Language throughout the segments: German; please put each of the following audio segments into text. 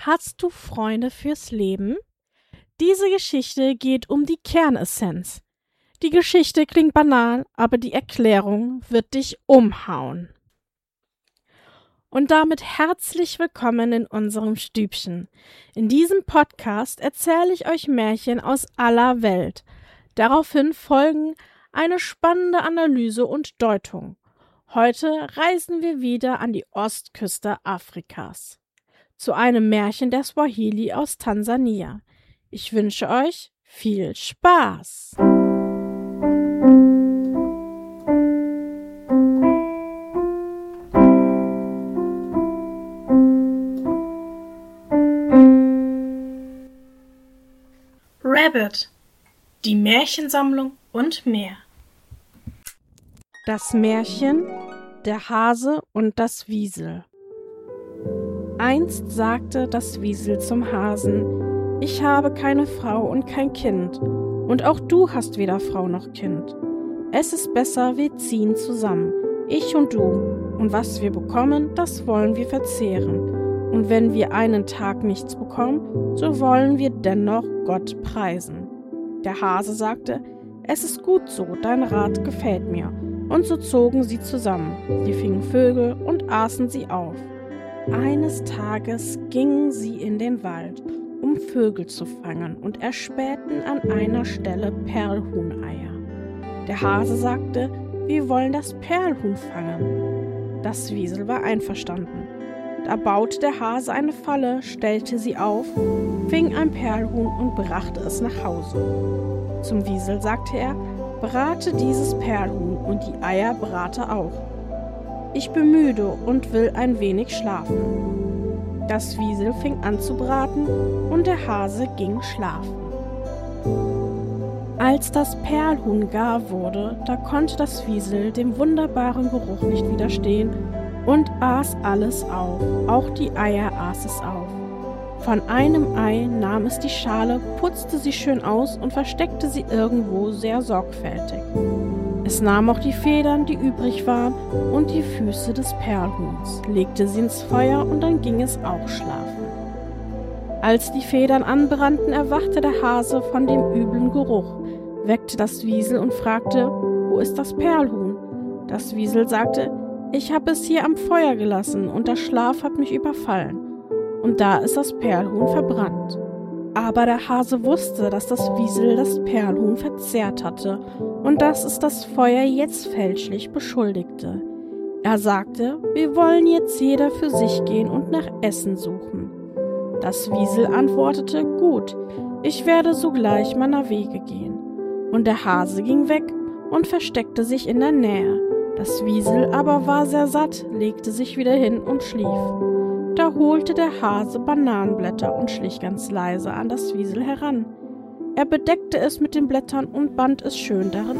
Hast du Freunde fürs Leben? Diese Geschichte geht um die Kernessenz. Die Geschichte klingt banal, aber die Erklärung wird dich umhauen. Und damit herzlich willkommen in unserem Stübchen. In diesem Podcast erzähle ich euch Märchen aus aller Welt. Daraufhin folgen eine spannende Analyse und Deutung. Heute reisen wir wieder an die Ostküste Afrikas. Zu einem Märchen der Swahili aus Tansania. Ich wünsche euch viel Spaß! Rabbit, die Märchensammlung und mehr. Das Märchen Der Hase und das Wiesel. Einst sagte das Wiesel zum Hasen: Ich habe keine Frau und kein Kind, und auch du hast weder Frau noch Kind. Es ist besser, wir ziehen zusammen, ich und du, und was wir bekommen, das wollen wir verzehren. Und wenn wir einen Tag nichts bekommen, so wollen wir dennoch Gott preisen. Der Hase sagte: Es ist gut so, dein Rat gefällt mir. Und so zogen sie zusammen. Sie fingen Vögel und aßen sie auf. Eines Tages gingen sie in den Wald, um Vögel zu fangen, und erspähten an einer Stelle Perlhuhneier. Der Hase sagte: Wir wollen das Perlhuhn fangen. Das Wiesel war einverstanden. Da baute der Hase eine Falle, stellte sie auf, fing ein Perlhuhn und brachte es nach Hause. Zum Wiesel sagte er: Brate dieses Perlhuhn und die Eier brate auch. Ich bin müde und will ein wenig schlafen. Das Wiesel fing an zu braten und der Hase ging schlafen. Als das Perlhuhn gar wurde, da konnte das Wiesel dem wunderbaren Geruch nicht widerstehen und aß alles auf, auch die Eier aß es auf. Von einem Ei nahm es die Schale, putzte sie schön aus und versteckte sie irgendwo sehr sorgfältig. Es nahm auch die Federn, die übrig waren, und die Füße des Perlhuhns, legte sie ins Feuer und dann ging es auch schlafen. Als die Federn anbrannten, erwachte der Hase von dem üblen Geruch, weckte das Wiesel und fragte: Wo ist das Perlhuhn? Das Wiesel sagte: Ich habe es hier am Feuer gelassen und der Schlaf hat mich überfallen. Und da ist das Perlhuhn verbrannt. Aber der Hase wusste, dass das Wiesel das Perlhuhn verzehrt hatte und dass es das Feuer jetzt fälschlich beschuldigte. Er sagte: Wir wollen jetzt jeder für sich gehen und nach Essen suchen. Das Wiesel antwortete: Gut, ich werde sogleich meiner Wege gehen. Und der Hase ging weg und versteckte sich in der Nähe. Das Wiesel aber war sehr satt, legte sich wieder hin und schlief. Da holte der Hase Bananenblätter und schlich ganz leise an das Wiesel heran. Er bedeckte es mit den Blättern und band es schön darin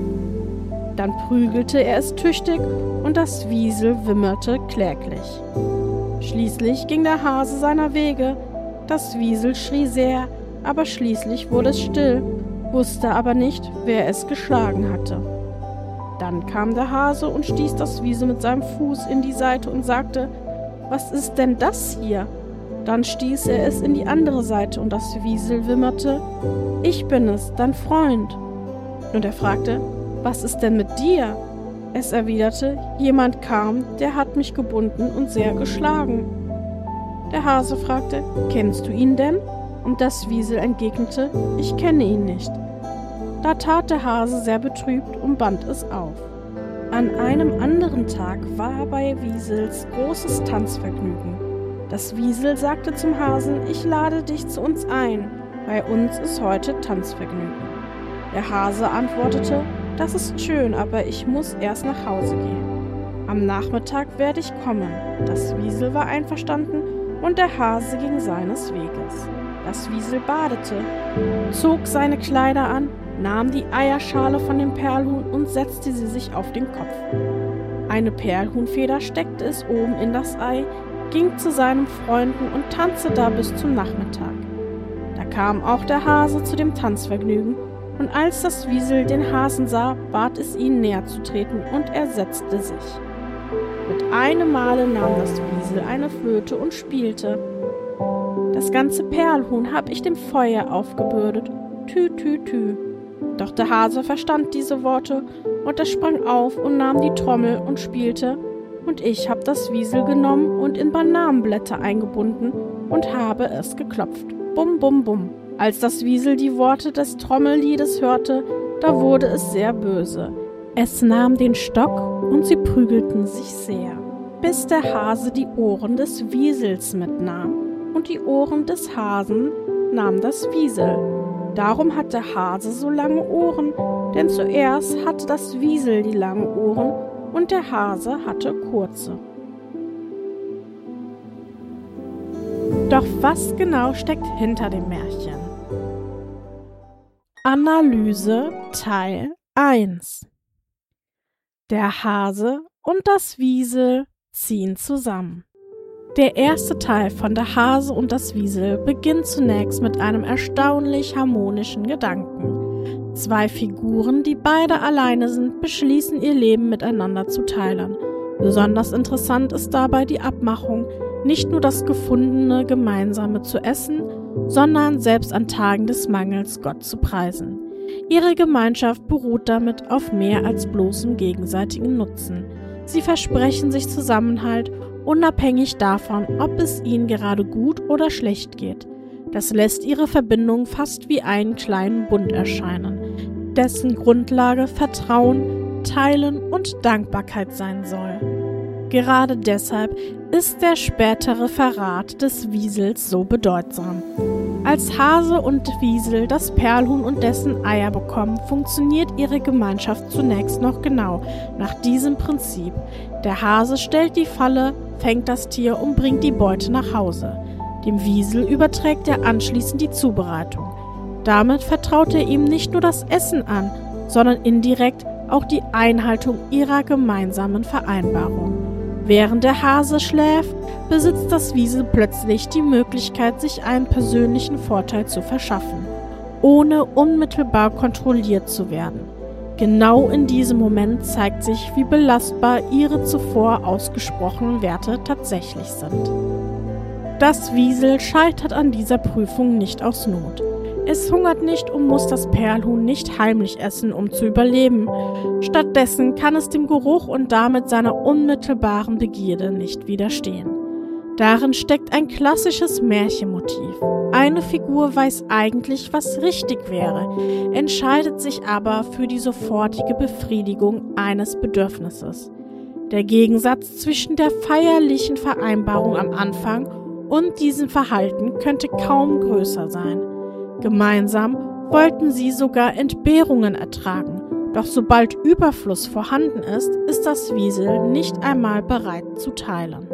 ein. Dann prügelte er es tüchtig und das Wiesel wimmerte kläglich. Schließlich ging der Hase seiner Wege. Das Wiesel schrie sehr, aber schließlich wurde es still, wusste aber nicht, wer es geschlagen hatte. Dann kam der Hase und stieß das Wiesel mit seinem Fuß in die Seite und sagte: Was ist denn das hier? Dann stieß er es in die andere Seite und das Wiesel wimmerte: Ich bin es, dein Freund. Und er fragte: Was ist denn mit dir? Es erwiderte: Jemand kam, der hat mich gebunden und sehr geschlagen. Der Hase fragte: Kennst du ihn denn? Und das Wiesel entgegnete: Ich kenne ihn nicht. Da tat der Hase sehr betrübt und band es auf. An einem anderen Tag war bei Wiesels großes Tanzvergnügen. Das Wiesel sagte zum Hasen: Ich lade dich zu uns ein, bei uns ist heute Tanzvergnügen. Der Hase antwortete: Das ist schön, aber ich muss erst nach Hause gehen. Am Nachmittag werde ich kommen. Das Wiesel war einverstanden und der Hase ging seines Weges. Das Wiesel badete, zog seine Kleider an, nahm die Eierschale von dem Perlhuhn und setzte sie sich auf den Kopf. Eine Perlhuhnfeder steckte es oben in das Ei, ging zu seinen Freunden und tanzte da bis zum Nachmittag. Da kam auch der Hase zu dem Tanzvergnügen, und als das Wiesel den Hasen sah, bat es ihn näher zu treten, und er setzte sich. Mit einem Male nahm das Wiesel eine Flöte und spielte. Das ganze Perlhuhn hab ich dem Feuer aufgebürdet. Tü, tü, tü. Doch der Hase verstand diese Worte und er sprang auf und nahm die Trommel und spielte, und ich hab das Wiesel genommen und in Bananenblätter eingebunden und habe es geklopft. Bum, bum, bum. Als das Wiesel die Worte des Trommelliedes hörte, da wurde es sehr böse. Es nahm den Stock und sie prügelten sich sehr, bis der Hase die Ohren des Wiesels mitnahm und die Ohren des Hasen nahm das Wiesel. Darum hat der Hase so lange Ohren, denn zuerst hatte das Wiesel die langen Ohren und der Hase hatte kurze. Doch was genau steckt hinter dem Märchen? Analyse Teil 1. Der Hase und das Wiesel ziehen zusammen. Der erste Teil von Der Hase und das Wiesel beginnt zunächst mit einem erstaunlich harmonischen Gedanken. Zwei Figuren, die beide alleine sind, beschließen, ihr Leben miteinander zu teilen. Besonders interessant ist dabei die Abmachung, nicht nur das gefundene Gemeinsame zu essen, sondern selbst an Tagen des Mangels Gott zu preisen. Ihre Gemeinschaft beruht damit auf mehr als bloßem gegenseitigen Nutzen. Sie versprechen sich Zusammenhalt, unabhängig davon, ob es ihnen gerade gut oder schlecht geht. Das lässt ihre Verbindung fast wie einen kleinen Bund erscheinen, dessen Grundlage Vertrauen, Teilen und Dankbarkeit sein soll. Gerade deshalb ist der spätere Verrat des Wiesels so bedeutsam. Als Hase und Wiesel das Perlhuhn und dessen Eier bekommen, funktioniert ihre Gemeinschaft zunächst noch genau nach diesem Prinzip. Der Hase stellt die Falle, fängt das Tier und bringt die Beute nach Hause. Dem Wiesel überträgt er anschließend die Zubereitung. Damit vertraut er ihm nicht nur das Essen an, sondern indirekt auch die Einhaltung ihrer gemeinsamen Vereinbarung. Während der Hase schläft, besitzt das Wiesel plötzlich die Möglichkeit, sich einen persönlichen Vorteil zu verschaffen, ohne unmittelbar kontrolliert zu werden. Genau in diesem Moment zeigt sich, wie belastbar ihre zuvor ausgesprochenen Werte tatsächlich sind. Das Wiesel scheitert an dieser Prüfung nicht aus Not. Es hungert nicht und muss das Perlhuhn nicht heimlich essen, um zu überleben. Stattdessen kann es dem Geruch und damit seiner unmittelbaren Begierde nicht widerstehen. Darin steckt ein klassisches Märchenmotiv. Eine Figur weiß eigentlich, was richtig wäre, entscheidet sich aber für die sofortige Befriedigung eines Bedürfnisses. Der Gegensatz zwischen der feierlichen Vereinbarung am Anfang und diesem Verhalten könnte kaum größer sein. Gemeinsam wollten sie sogar Entbehrungen ertragen, doch sobald Überfluss vorhanden ist das Wiesel nicht einmal bereit zu teilen.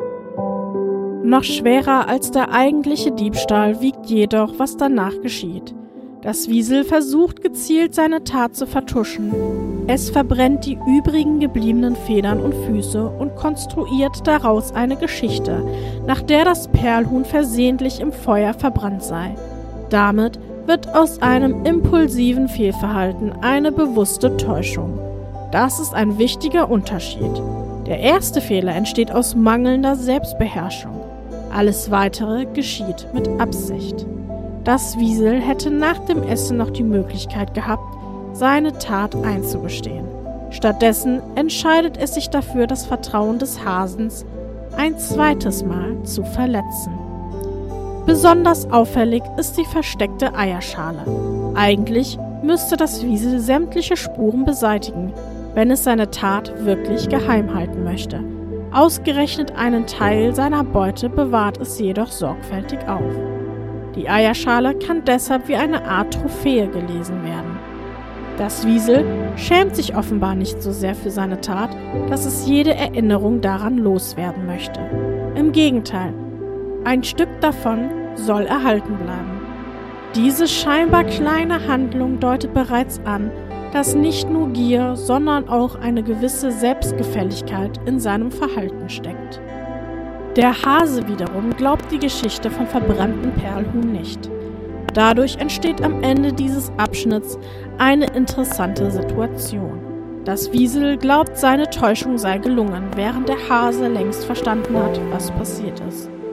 Noch schwerer als der eigentliche Diebstahl wiegt jedoch, was danach geschieht. Das Wiesel versucht gezielt seine Tat zu vertuschen. Es verbrennt die übrigen gebliebenen Federn und Füße und konstruiert daraus eine Geschichte, nach der das Perlhuhn versehentlich im Feuer verbrannt sei. Damit wird aus einem impulsiven Fehlverhalten eine bewusste Täuschung. Das ist ein wichtiger Unterschied. Der erste Fehler entsteht aus mangelnder Selbstbeherrschung. Alles Weitere geschieht mit Absicht. Das Wiesel hätte nach dem Essen noch die Möglichkeit gehabt, seine Tat einzugestehen. Stattdessen entscheidet es sich dafür, das Vertrauen des Hasens ein zweites Mal zu verletzen. Besonders auffällig ist die versteckte Eierschale. Eigentlich müsste das Wiesel sämtliche Spuren beseitigen, wenn es seine Tat wirklich geheim halten möchte. Ausgerechnet einen Teil seiner Beute bewahrt es jedoch sorgfältig auf. Die Eierschale kann deshalb wie eine Art Trophäe gelesen werden. Das Wiesel schämt sich offenbar nicht so sehr für seine Tat, dass es jede Erinnerung daran loswerden möchte. Im Gegenteil, ein Stück davon soll erhalten bleiben. Diese scheinbar kleine Handlung deutet bereits an, dass nicht nur Gier, sondern auch eine gewisse Selbstgefälligkeit in seinem Verhalten steckt. Der Hase wiederum glaubt die Geschichte vom verbrannten Perlhuhn nicht. Dadurch entsteht am Ende dieses Abschnitts eine interessante Situation. Das Wiesel glaubt, seine Täuschung sei gelungen, während der Hase längst verstanden hat, was passiert ist.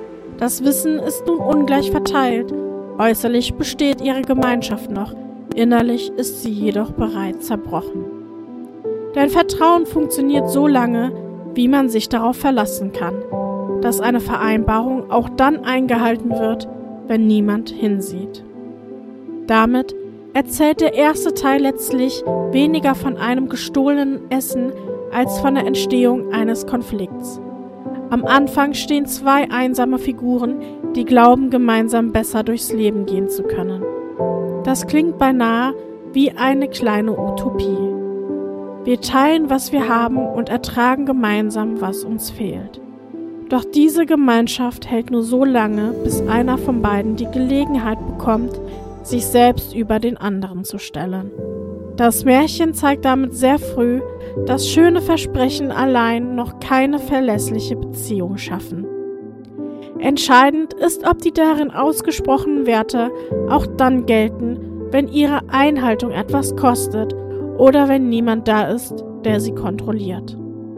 Das Wissen ist nun ungleich verteilt. Äußerlich besteht ihre Gemeinschaft noch, innerlich ist sie jedoch bereits zerbrochen. Denn Vertrauen funktioniert so lange, wie man sich darauf verlassen kann, dass eine Vereinbarung auch dann eingehalten wird, wenn niemand hinsieht. Damit erzählt der erste Teil letztlich weniger von einem gestohlenen Essen als von der Entstehung eines Konflikts. Am Anfang stehen zwei einsame Figuren, die glauben, gemeinsam besser durchs Leben gehen zu können. Das klingt beinahe wie eine kleine Utopie. Wir teilen, was wir haben und ertragen gemeinsam, was uns fehlt. Doch diese Gemeinschaft hält nur so lange, bis einer von beiden die Gelegenheit bekommt, sich selbst über den anderen zu stellen. Das Märchen zeigt damit sehr früh, dass schöne Versprechen allein noch keine verlässliche Beziehung schaffen. Entscheidend ist, ob die darin ausgesprochenen Werte auch dann gelten, wenn ihre Einhaltung etwas kostet oder wenn niemand da ist, der sie kontrolliert.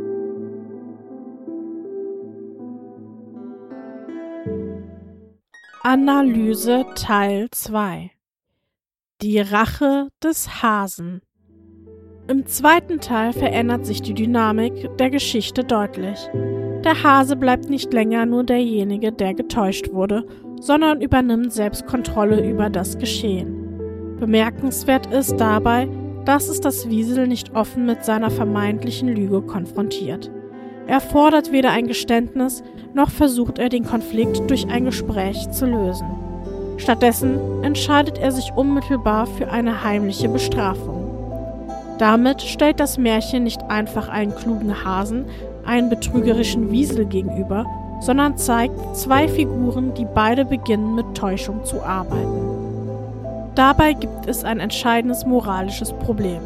Analyse Teil 2 Die Rache des Hasen. Im zweiten Teil verändert sich die Dynamik der Geschichte deutlich. Der Hase bleibt nicht länger nur derjenige, der getäuscht wurde, sondern übernimmt selbst Kontrolle über das Geschehen. Bemerkenswert ist dabei, dass es das Wiesel nicht offen mit seiner vermeintlichen Lüge konfrontiert. Er fordert weder ein Geständnis, noch versucht er den Konflikt durch ein Gespräch zu lösen. Stattdessen entscheidet er sich unmittelbar für eine heimliche Bestrafung. Damit stellt das Märchen nicht einfach einen klugen Hasen einen betrügerischen Wiesel gegenüber, sondern zeigt zwei Figuren, die beide beginnen mit Täuschung zu arbeiten. Dabei gibt es ein entscheidendes moralisches Problem.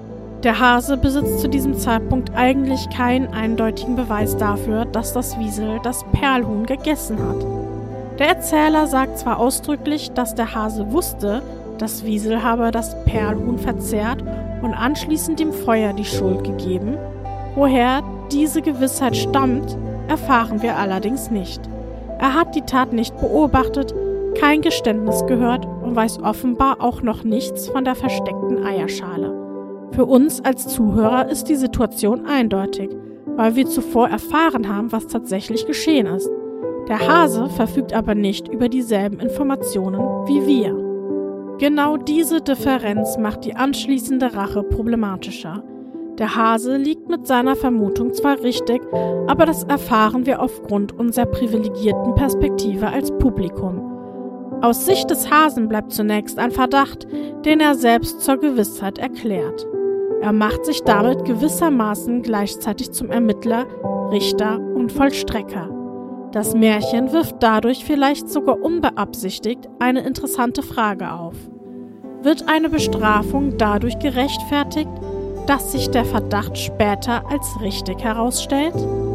Der Hase besitzt zu diesem Zeitpunkt eigentlich keinen eindeutigen Beweis dafür, dass das Wiesel das Perlhuhn gegessen hat. Der Erzähler sagt zwar ausdrücklich, dass der Hase wusste, das Wiesel habe das Perlhuhn verzehrt und anschließend dem Feuer die Schuld gegeben. Woher diese Gewissheit stammt, erfahren wir allerdings nicht. Er hat die Tat nicht beobachtet, kein Geständnis gehört und weiß offenbar auch noch nichts von der versteckten Eierschale. Für uns als Zuhörer ist die Situation eindeutig, weil wir zuvor erfahren haben, was tatsächlich geschehen ist. Der Hase verfügt aber nicht über dieselben Informationen wie wir. Genau diese Differenz macht die anschließende Rache problematischer. Der Hase liegt mit seiner Vermutung zwar richtig, aber das erfahren wir aufgrund unserer privilegierten Perspektive als Publikum. Aus Sicht des Hasen bleibt zunächst ein Verdacht, den er selbst zur Gewissheit erklärt. Er macht sich damit gewissermaßen gleichzeitig zum Ermittler, Richter und Vollstrecker. Das Märchen wirft dadurch vielleicht sogar unbeabsichtigt eine interessante Frage auf. Wird eine Bestrafung dadurch gerechtfertigt, dass sich der Verdacht später als richtig herausstellt?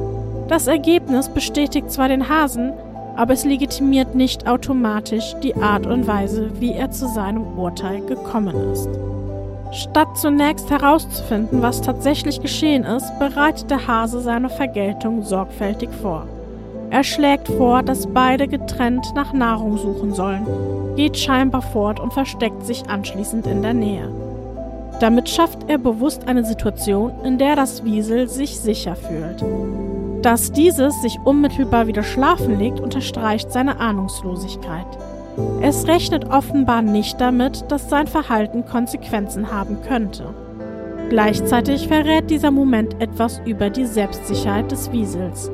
Das Ergebnis bestätigt zwar den Hasen, aber es legitimiert nicht automatisch die Art und Weise, wie er zu seinem Urteil gekommen ist. Statt zunächst herauszufinden, was tatsächlich geschehen ist, bereitet der Hase seine Vergeltung sorgfältig vor. Er schlägt vor, dass beide getrennt nach Nahrung suchen sollen, geht scheinbar fort und versteckt sich anschließend in der Nähe. Damit schafft er bewusst eine Situation, in der das Wiesel sich sicher fühlt. Dass dieses sich unmittelbar wieder schlafen legt, unterstreicht seine Ahnungslosigkeit. Es rechnet offenbar nicht damit, dass sein Verhalten Konsequenzen haben könnte. Gleichzeitig verrät dieser Moment etwas über die Selbstsicherheit des Wiesels.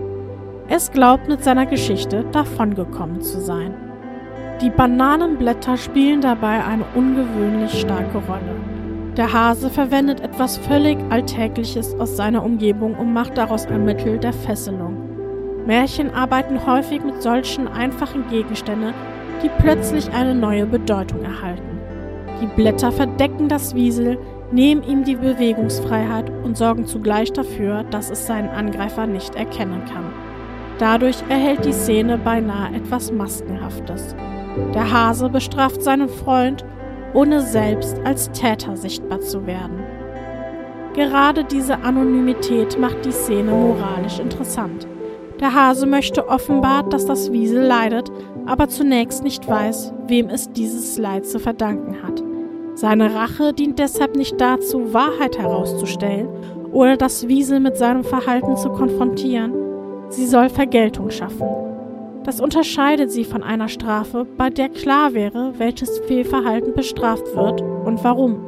Es glaubt, mit seiner Geschichte davongekommen zu sein. Die Bananenblätter spielen dabei eine ungewöhnlich starke Rolle. Der Hase verwendet etwas völlig Alltägliches aus seiner Umgebung und macht daraus ein Mittel der Fesselung. Märchen arbeiten häufig mit solchen einfachen Gegenständen, die plötzlich eine neue Bedeutung erhalten. Die Blätter verdecken das Wiesel, nehmen ihm die Bewegungsfreiheit und sorgen zugleich dafür, dass es seinen Angreifer nicht erkennen kann. Dadurch erhält die Szene beinahe etwas Maskenhaftes. Der Hase bestraft seinen Freund, ohne selbst als Täter sichtbar zu werden. Gerade diese Anonymität macht die Szene moralisch interessant. Der Hase möchte offenbar, dass das Wiesel leidet, aber zunächst nicht weiß, wem es dieses Leid zu verdanken hat. Seine Rache dient deshalb nicht dazu, Wahrheit herauszustellen oder das Wiesel mit seinem Verhalten zu konfrontieren. Sie soll Vergeltung schaffen. Das unterscheidet sie von einer Strafe, bei der klar wäre, welches Fehlverhalten bestraft wird und warum.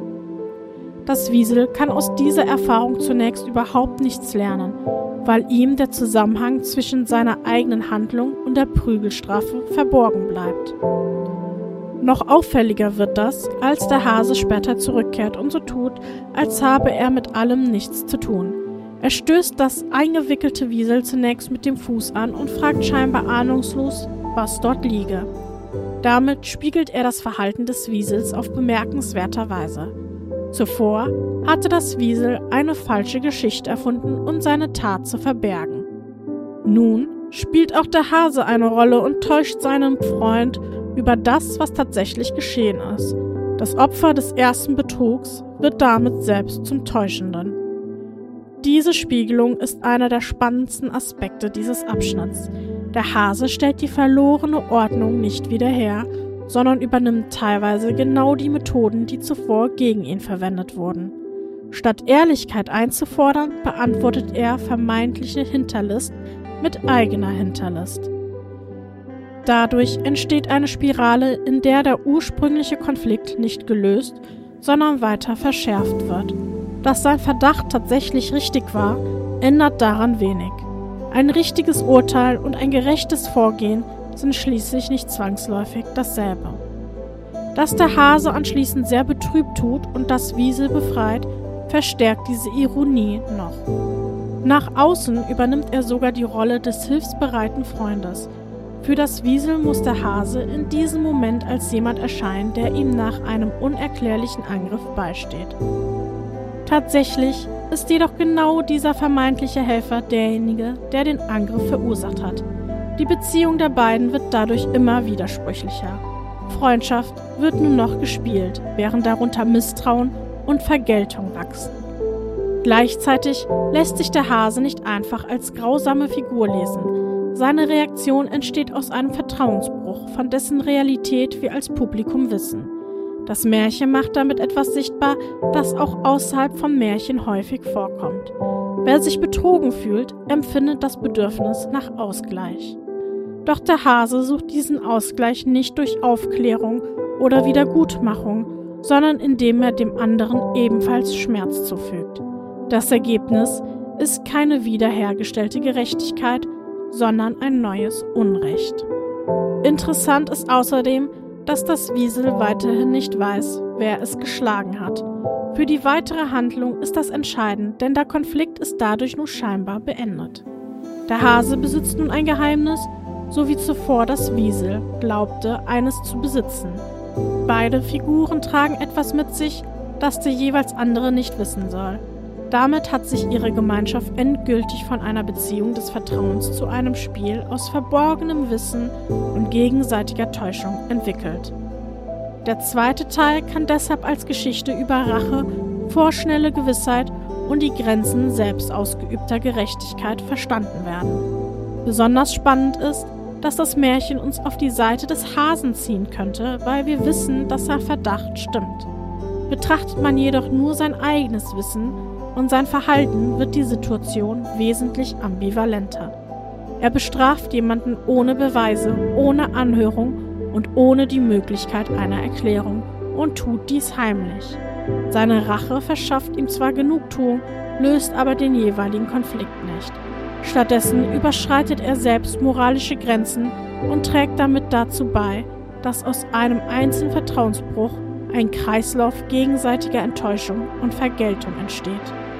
Das Wiesel kann aus dieser Erfahrung zunächst überhaupt nichts lernen, weil ihm der Zusammenhang zwischen seiner eigenen Handlung und der Prügelstrafe verborgen bleibt. Noch auffälliger wird das, als der Hase später zurückkehrt und so tut, als habe er mit allem nichts zu tun. Er stößt das eingewickelte Wiesel zunächst mit dem Fuß an und fragt scheinbar ahnungslos, was dort liege. Damit spiegelt er das Verhalten des Wiesels auf bemerkenswerte Weise. Zuvor hatte das Wiesel eine falsche Geschichte erfunden, um seine Tat zu verbergen. Nun spielt auch der Hase eine Rolle und täuscht seinen Freund über das, was tatsächlich geschehen ist. Das Opfer des ersten Betrugs wird damit selbst zum Täuschenden. Diese Spiegelung ist einer der spannendsten Aspekte dieses Abschnitts. Der Hase stellt die verlorene Ordnung nicht wieder her, sondern übernimmt teilweise genau die Methoden, die zuvor gegen ihn verwendet wurden. Statt Ehrlichkeit einzufordern, beantwortet er vermeintliche Hinterlist mit eigener Hinterlist. Dadurch entsteht eine Spirale, in der der ursprüngliche Konflikt nicht gelöst, sondern weiter verschärft wird. Dass sein Verdacht tatsächlich richtig war, ändert daran wenig. Ein richtiges Urteil und ein gerechtes Vorgehen sind schließlich nicht zwangsläufig dasselbe. Dass der Hase anschließend sehr betrübt tut und das Wiesel befreit, verstärkt diese Ironie noch. Nach außen übernimmt er sogar die Rolle des hilfsbereiten Freundes. Für das Wiesel muss der Hase in diesem Moment als jemand erscheinen, der ihm nach einem unerklärlichen Angriff beisteht. Tatsächlich ist jedoch genau dieser vermeintliche Helfer derjenige, der den Angriff verursacht hat. Die Beziehung der beiden wird dadurch immer widersprüchlicher. Freundschaft wird nun noch gespielt, während darunter Misstrauen und Vergeltung wachsen. Gleichzeitig lässt sich der Hase nicht einfach als grausame Figur lesen. Seine Reaktion entsteht aus einem Vertrauensbruch, von dessen Realität wir als Publikum wissen. Das Märchen macht damit etwas sichtbar, das auch außerhalb von Märchen häufig vorkommt. Wer sich betrogen fühlt, empfindet das Bedürfnis nach Ausgleich. Doch der Hase sucht diesen Ausgleich nicht durch Aufklärung oder Wiedergutmachung, sondern indem er dem anderen ebenfalls Schmerz zufügt. Das Ergebnis ist keine wiederhergestellte Gerechtigkeit, sondern ein neues Unrecht. Interessant ist außerdem, dass das Wiesel weiterhin nicht weiß, wer es geschlagen hat. Für die weitere Handlung ist das entscheidend, denn der Konflikt ist dadurch nur scheinbar beendet. Der Hase besitzt nun ein Geheimnis, so wie zuvor das Wiesel glaubte, eines zu besitzen. Beide Figuren tragen etwas mit sich, das der jeweils andere nicht wissen soll. Damit hat sich ihre Gemeinschaft endgültig von einer Beziehung des Vertrauens zu einem Spiel aus verborgenem Wissen und gegenseitiger Täuschung entwickelt. Der zweite Teil kann deshalb als Geschichte über Rache, vorschnelle Gewissheit und die Grenzen selbst ausgeübter Gerechtigkeit verstanden werden. Besonders spannend ist, dass das Märchen uns auf die Seite des Hasen ziehen könnte, weil wir wissen, dass sein Verdacht stimmt. Betrachtet man jedoch nur sein eigenes Wissen und sein Verhalten, wird die Situation wesentlich ambivalenter. Er bestraft jemanden ohne Beweise, ohne Anhörung und ohne die Möglichkeit einer Erklärung und tut dies heimlich. Seine Rache verschafft ihm zwar Genugtuung, löst aber den jeweiligen Konflikt nicht. Stattdessen überschreitet er selbst moralische Grenzen und trägt damit dazu bei, dass aus einem einzelnen Vertrauensbruch ein Kreislauf gegenseitiger Enttäuschung und Vergeltung entsteht.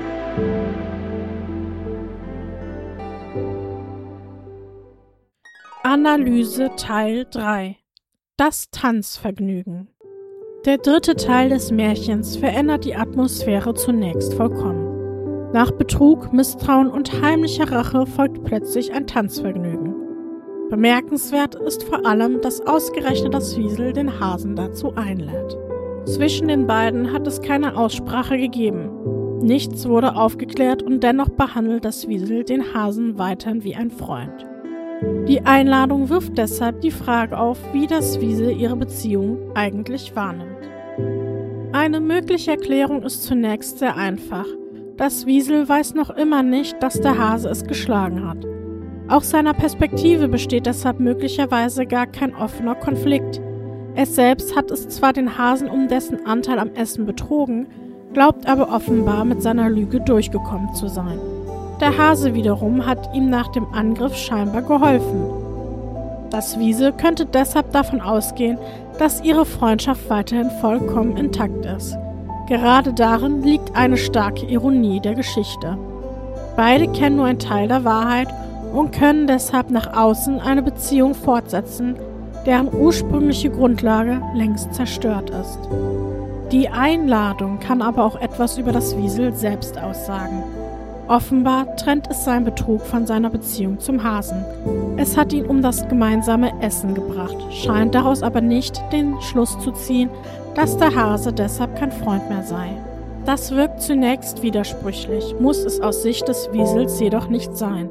Analyse Teil 3 – Das Tanzvergnügen. Der dritte Teil des Märchens verändert die Atmosphäre zunächst vollkommen. Nach Betrug, Misstrauen und heimlicher Rache folgt plötzlich ein Tanzvergnügen. Bemerkenswert ist vor allem, dass ausgerechnet das Wiesel den Hasen dazu einlädt. Zwischen den beiden hat es keine Aussprache gegeben. Nichts wurde aufgeklärt und dennoch behandelt das Wiesel den Hasen weiterhin wie ein Freund. Die Einladung wirft deshalb die Frage auf, wie das Wiesel ihre Beziehung eigentlich wahrnimmt. Eine mögliche Erklärung ist zunächst sehr einfach. Das Wiesel weiß noch immer nicht, dass der Hase es geschlagen hat. Aus seiner Perspektive besteht deshalb möglicherweise gar kein offener Konflikt. Es selbst hat es zwar den Hasen um dessen Anteil am Essen betrogen, glaubt aber offenbar mit seiner Lüge durchgekommen zu sein. Der Hase wiederum hat ihm nach dem Angriff scheinbar geholfen. Das Wiesel könnte deshalb davon ausgehen, dass ihre Freundschaft weiterhin vollkommen intakt ist. Gerade darin liegt eine starke Ironie der Geschichte. Beide kennen nur einen Teil der Wahrheit und können deshalb nach außen eine Beziehung fortsetzen, deren ursprüngliche Grundlage längst zerstört ist. Die Einladung kann aber auch etwas über das Wiesel selbst aussagen. Offenbar trennt es seinen Betrug von seiner Beziehung zum Hasen. Es hat ihn um das gemeinsame Essen gebracht, scheint daraus aber nicht den Schluss zu ziehen, dass der Hase deshalb kein Freund mehr sei. Das wirkt zunächst widersprüchlich, muss es aus Sicht des Wiesels jedoch nicht sein.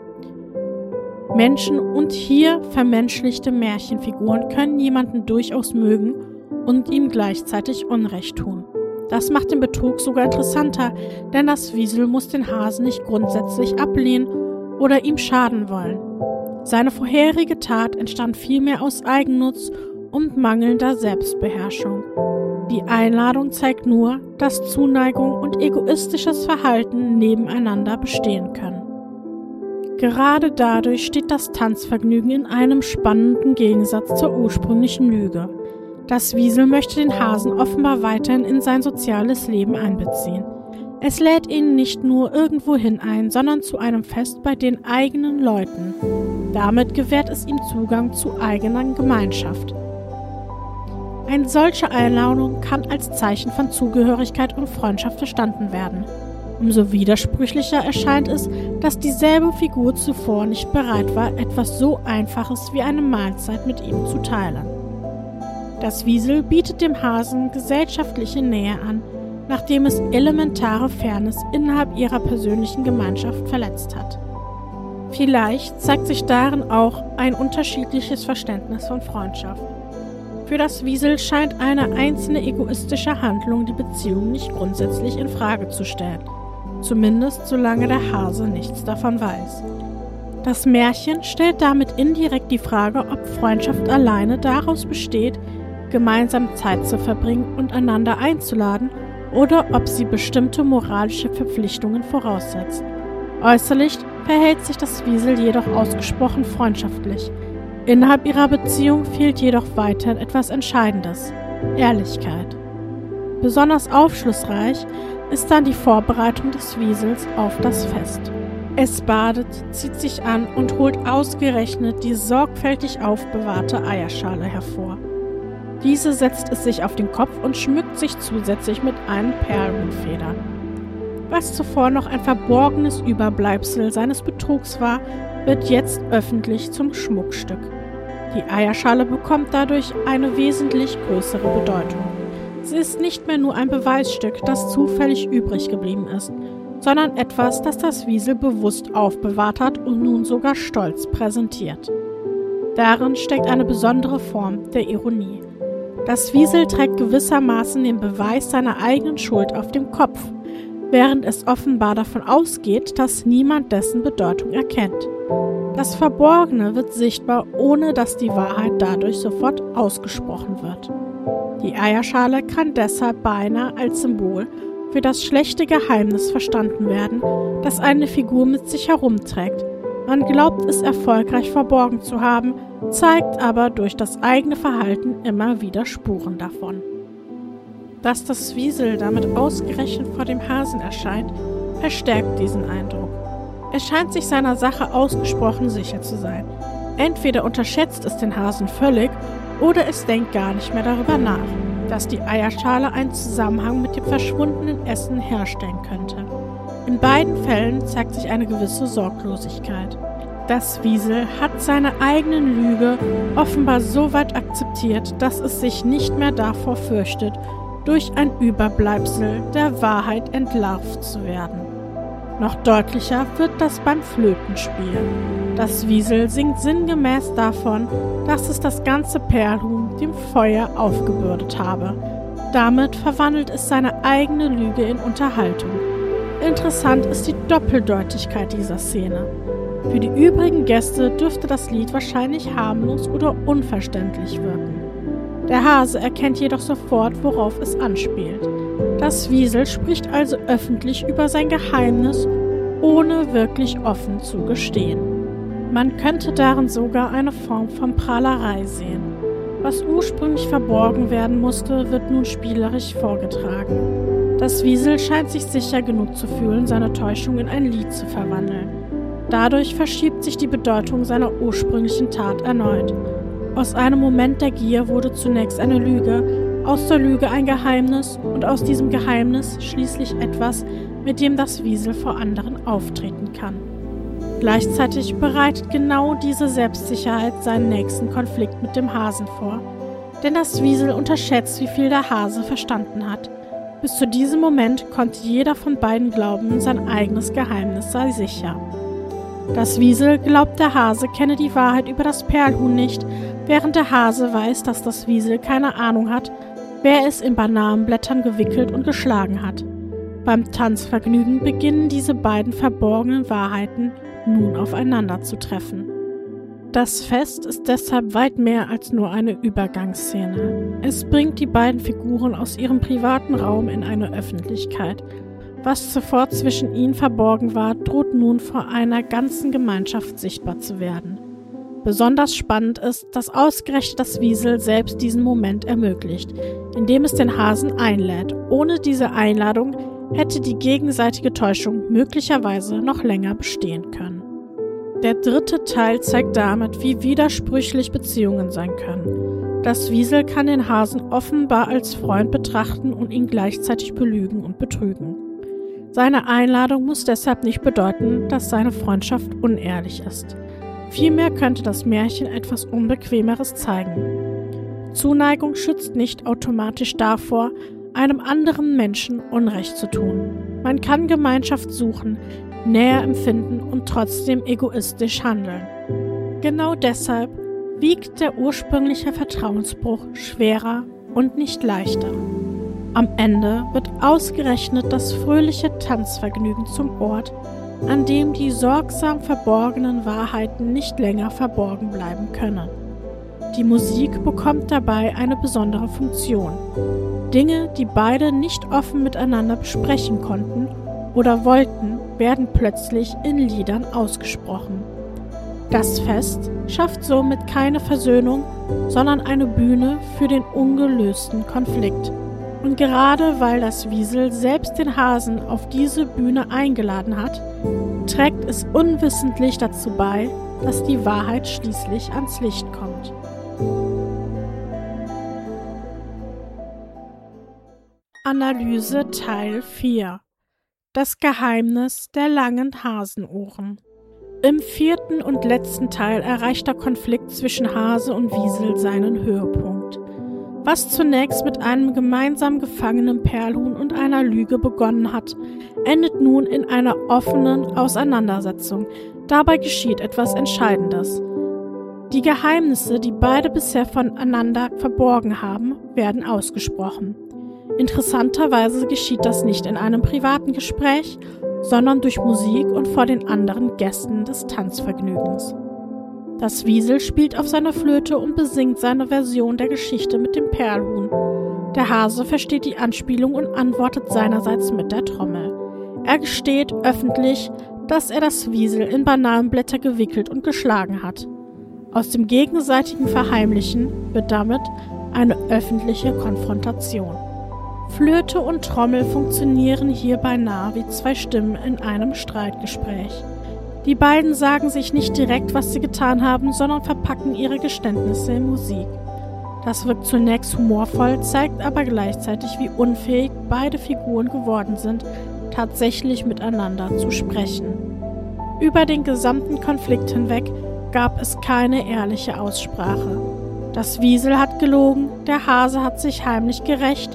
Menschen und hier vermenschlichte Märchenfiguren können jemanden durchaus mögen und ihm gleichzeitig Unrecht tun. Das macht den Betrug sogar interessanter, denn das Wiesel muss den Hasen nicht grundsätzlich ablehnen oder ihm schaden wollen. Seine vorherige Tat entstand vielmehr aus Eigennutz und mangelnder Selbstbeherrschung. Die Einladung zeigt nur, dass Zuneigung und egoistisches Verhalten nebeneinander bestehen können. Gerade dadurch steht das Tanzvergnügen in einem spannenden Gegensatz zur ursprünglichen Lüge. Das Wiesel möchte den Hasen offenbar weiterhin in sein soziales Leben einbeziehen. Es lädt ihn nicht nur irgendwohin ein, sondern zu einem Fest bei den eigenen Leuten. Damit gewährt es ihm Zugang zu eigener Gemeinschaft. Eine solche Einladung kann als Zeichen von Zugehörigkeit und Freundschaft verstanden werden. Umso widersprüchlicher erscheint es, dass dieselbe Figur zuvor nicht bereit war, etwas so Einfaches wie eine Mahlzeit mit ihm zu teilen. Das Wiesel bietet dem Hasen gesellschaftliche Nähe an, nachdem es elementare Fairness innerhalb ihrer persönlichen Gemeinschaft verletzt hat. Vielleicht zeigt sich darin auch ein unterschiedliches Verständnis von Freundschaft. Für das Wiesel scheint eine einzelne egoistische Handlung die Beziehung nicht grundsätzlich in Frage zu stellen, zumindest solange der Hase nichts davon weiß. Das Märchen stellt damit indirekt die Frage, ob Freundschaft alleine daraus besteht, gemeinsam Zeit zu verbringen und einander einzuladen, oder ob sie bestimmte moralische Verpflichtungen voraussetzt. Äußerlich verhält sich das Wiesel jedoch ausgesprochen freundschaftlich. Innerhalb ihrer Beziehung fehlt jedoch weiterhin etwas Entscheidendes: Ehrlichkeit. Besonders aufschlussreich ist dann die Vorbereitung des Wiesels auf das Fest. Es badet, zieht sich an und holt ausgerechnet die sorgfältig aufbewahrte Eierschale hervor. Diese setzt es sich auf den Kopf und schmückt sich zusätzlich mit einen Perlenfedern. Was zuvor noch ein verborgenes Überbleibsel seines Betrugs war, wird jetzt öffentlich zum Schmuckstück. Die Eierschale bekommt dadurch eine wesentlich größere Bedeutung. Sie ist nicht mehr nur ein Beweisstück, das zufällig übrig geblieben ist, sondern etwas, das das Wiesel bewusst aufbewahrt hat und nun sogar stolz präsentiert. Darin steckt eine besondere Form der Ironie. Das Wiesel trägt gewissermaßen den Beweis seiner eigenen Schuld auf dem Kopf, während es offenbar davon ausgeht, dass niemand dessen Bedeutung erkennt. Das Verborgene wird sichtbar, ohne dass die Wahrheit dadurch sofort ausgesprochen wird. Die Eierschale kann deshalb beinahe als Symbol für das schlechte Geheimnis verstanden werden, das eine Figur mit sich herumträgt. Man glaubt es erfolgreich verborgen zu haben, zeigt aber durch das eigene Verhalten immer wieder Spuren davon. Dass das Wiesel damit ausgerechnet vor dem Hasen erscheint, verstärkt diesen Eindruck. Es scheint sich seiner Sache ausgesprochen sicher zu sein. Entweder unterschätzt es den Hasen völlig oder es denkt gar nicht mehr darüber nach, dass die Eierschale einen Zusammenhang mit dem verschwundenen Essen herstellen könnte. In beiden Fällen zeigt sich eine gewisse Sorglosigkeit. Das Wiesel hat seine eigene Lüge offenbar so weit akzeptiert, dass es sich nicht mehr davor fürchtet, durch ein Überbleibsel der Wahrheit entlarvt zu werden. Noch deutlicher wird das beim Flötenspiel. Das Wiesel singt sinngemäß davon, dass es das ganze Perlhuhn dem Feuer aufgebürdet habe. Damit verwandelt es seine eigene Lüge in Unterhaltung. Interessant ist die Doppeldeutigkeit dieser Szene. Für die übrigen Gäste dürfte das Lied wahrscheinlich harmlos oder unverständlich wirken. Der Hase erkennt jedoch sofort, worauf es anspielt. Das Wiesel spricht also öffentlich über sein Geheimnis, ohne wirklich offen zu gestehen. Man könnte darin sogar eine Form von Prahlerei sehen. Was ursprünglich verborgen werden musste, wird nun spielerisch vorgetragen. Das Wiesel scheint sich sicher genug zu fühlen, seine Täuschung in ein Lied zu verwandeln. Dadurch verschiebt sich die Bedeutung seiner ursprünglichen Tat erneut. Aus einem Moment der Gier wurde zunächst eine Lüge, aus der Lüge ein Geheimnis und aus diesem Geheimnis schließlich etwas, mit dem das Wiesel vor anderen auftreten kann. Gleichzeitig bereitet genau diese Selbstsicherheit seinen nächsten Konflikt mit dem Hasen vor, denn das Wiesel unterschätzt, wie viel der Hase verstanden hat. Bis zu diesem Moment konnte jeder von beiden glauben, sein eigenes Geheimnis sei sicher. Das Wiesel glaubt, der Hase kenne die Wahrheit über das Perlhuhn nicht, während der Hase weiß, dass das Wiesel keine Ahnung hat, wer es in Bananenblättern gewickelt und geschlagen hat. Beim Tanzvergnügen beginnen diese beiden verborgenen Wahrheiten nun aufeinander zu treffen. Das Fest ist deshalb weit mehr als nur eine Übergangsszene. Es bringt die beiden Figuren aus ihrem privaten Raum in eine Öffentlichkeit. Was zuvor zwischen ihnen verborgen war, droht nun vor einer ganzen Gemeinschaft sichtbar zu werden. Besonders spannend ist, dass ausgerechnet das Wiesel selbst diesen Moment ermöglicht, indem es den Hasen einlädt. Ohne diese Einladung hätte die gegenseitige Täuschung möglicherweise noch länger bestehen können. Der dritte Teil zeigt damit, wie widersprüchlich Beziehungen sein können. Das Wiesel kann den Hasen offenbar als Freund betrachten und ihn gleichzeitig belügen und betrügen. Seine Einladung muss deshalb nicht bedeuten, dass seine Freundschaft unehrlich ist. Vielmehr könnte das Märchen etwas Unbequemeres zeigen. Zuneigung schützt nicht automatisch davor, einem anderen Menschen Unrecht zu tun. Man kann Gemeinschaft suchen, Nähe empfinden und trotzdem egoistisch handeln. Genau deshalb wiegt der ursprüngliche Vertrauensbruch schwerer und nicht leichter. Am Ende wird ausgerechnet das fröhliche Tanzvergnügen zum Ort, an dem die sorgsam verborgenen Wahrheiten nicht länger verborgen bleiben können. Die Musik bekommt dabei eine besondere Funktion. Dinge, die beide nicht offen miteinander besprechen konnten oder wollten, werden plötzlich in Liedern ausgesprochen. Das Fest schafft somit keine Versöhnung, sondern eine Bühne für den ungelösten Konflikt. Und gerade weil das Wiesel selbst den Hasen auf diese Bühne eingeladen hat, trägt es unwissentlich dazu bei, dass die Wahrheit schließlich ans Licht kommt. Analyse Teil 4 – Das Geheimnis der langen Hasenohren. Im vierten und letzten Teil erreicht der Konflikt zwischen Hase und Wiesel seinen Höhepunkt. Was zunächst mit einem gemeinsam gefangenen Perlhuhn und einer Lüge begonnen hat, endet nun in einer offenen Auseinandersetzung. Dabei geschieht etwas Entscheidendes. Die Geheimnisse, die beide bisher voneinander verborgen haben, werden ausgesprochen. Interessanterweise geschieht das nicht in einem privaten Gespräch, sondern durch Musik und vor den anderen Gästen des Tanzvergnügens. Das Wiesel spielt auf seiner Flöte und besingt seine Version der Geschichte mit dem Perlhuhn. Der Hase versteht die Anspielung und antwortet seinerseits mit der Trommel. Er gesteht öffentlich, dass er das Wiesel in Bananenblätter gewickelt und geschlagen hat. Aus dem gegenseitigen Verheimlichen wird damit eine öffentliche Konfrontation. Flöte und Trommel funktionieren hier beinahe wie zwei Stimmen in einem Streitgespräch. Die beiden sagen sich nicht direkt, was sie getan haben, sondern verpacken ihre Geständnisse in Musik. Das wirkt zunächst humorvoll, zeigt aber gleichzeitig, wie unfähig beide Figuren geworden sind, tatsächlich miteinander zu sprechen. Über den gesamten Konflikt hinweg gab es keine ehrliche Aussprache. Das Wiesel hat gelogen, der Hase hat sich heimlich gerächt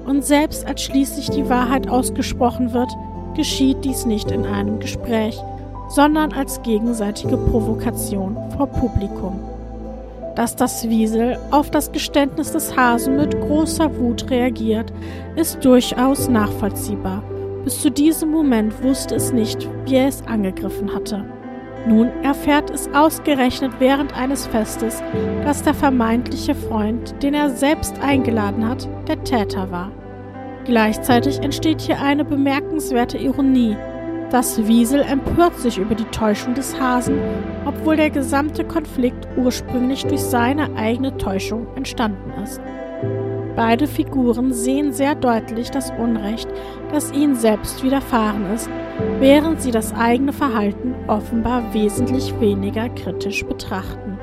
Und selbst als schließlich die Wahrheit ausgesprochen wird, geschieht dies nicht in einem Gespräch, sondern als gegenseitige Provokation vor Publikum. Dass das Wiesel auf das Geständnis des Hasen mit großer Wut reagiert, ist durchaus nachvollziehbar. Bis zu diesem Moment wusste es nicht, wie er es angegriffen hatte. Nun erfährt es ausgerechnet während eines Festes, dass der vermeintliche Freund, den er selbst eingeladen hat, der Täter war. Gleichzeitig entsteht hier eine bemerkenswerte Ironie. Das Wiesel empört sich über die Täuschung des Hasen, obwohl der gesamte Konflikt ursprünglich durch seine eigene Täuschung entstanden ist. Beide Figuren sehen sehr deutlich das Unrecht, das ihnen selbst widerfahren ist, während sie das eigene Verhalten offenbar wesentlich weniger kritisch betrachten.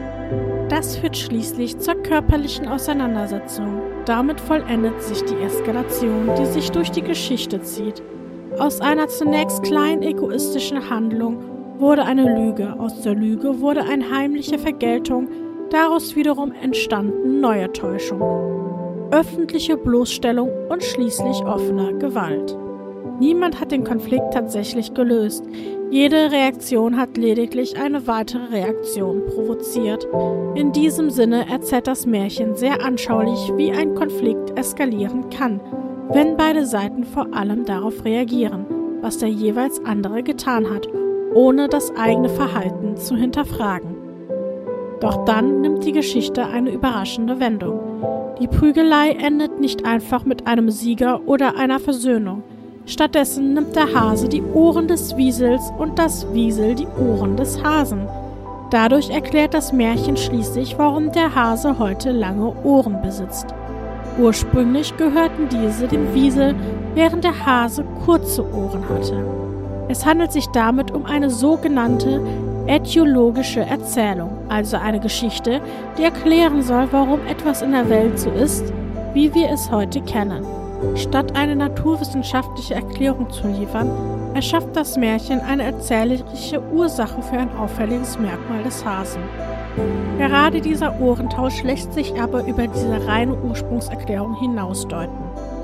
Das führt schließlich zur körperlichen Auseinandersetzung. Damit vollendet sich die Eskalation, die sich durch die Geschichte zieht. Aus einer zunächst kleinen egoistischen Handlung wurde eine Lüge, aus der Lüge wurde eine heimliche Vergeltung, daraus wiederum entstanden neue Täuschung, öffentliche Bloßstellung und schließlich offene Gewalt. Niemand hat den Konflikt tatsächlich gelöst. Jede Reaktion hat lediglich eine weitere Reaktion provoziert. In diesem Sinne erzählt das Märchen sehr anschaulich, wie ein Konflikt eskalieren kann, wenn beide Seiten vor allem darauf reagieren, was der jeweils andere getan hat, ohne das eigene Verhalten zu hinterfragen. Doch dann nimmt die Geschichte eine überraschende Wendung. Die Prügelei endet nicht einfach mit einem Sieger oder einer Versöhnung. Stattdessen nimmt der Hase die Ohren des Wiesels und das Wiesel die Ohren des Hasen. Dadurch erklärt das Märchen schließlich, warum der Hase heute lange Ohren besitzt. Ursprünglich gehörten diese dem Wiesel, während der Hase kurze Ohren hatte. Es handelt sich damit um eine sogenannte ätiologische Erzählung, also eine Geschichte, die erklären soll, warum etwas in der Welt so ist, wie wir es heute kennen. Statt eine naturwissenschaftliche Erklärung zu liefern, erschafft das Märchen eine erzählerische Ursache für ein auffälliges Merkmal des Hasen. Gerade dieser Ohrentausch lässt sich aber über diese reine Ursprungserklärung hinausdeuten.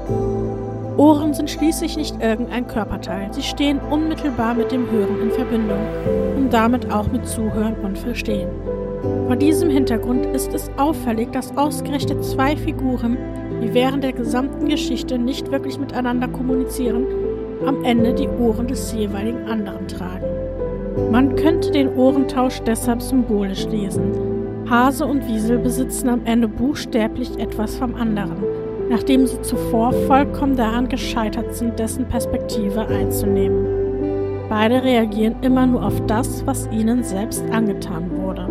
Ohren sind schließlich nicht irgendein Körperteil, sie stehen unmittelbar mit dem Hören in Verbindung und damit auch mit Zuhören und Verstehen. Vor diesem Hintergrund ist es auffällig, dass ausgerechnet zwei Figuren, die während der gesamten Geschichte nicht wirklich miteinander kommunizieren, am Ende die Ohren des jeweiligen anderen tragen. Man könnte den Ohrentausch deshalb symbolisch lesen. Hase und Wiesel besitzen am Ende buchstäblich etwas vom anderen, nachdem sie zuvor vollkommen daran gescheitert sind, dessen Perspektive einzunehmen. Beide reagieren immer nur auf das, was ihnen selbst angetan wurde.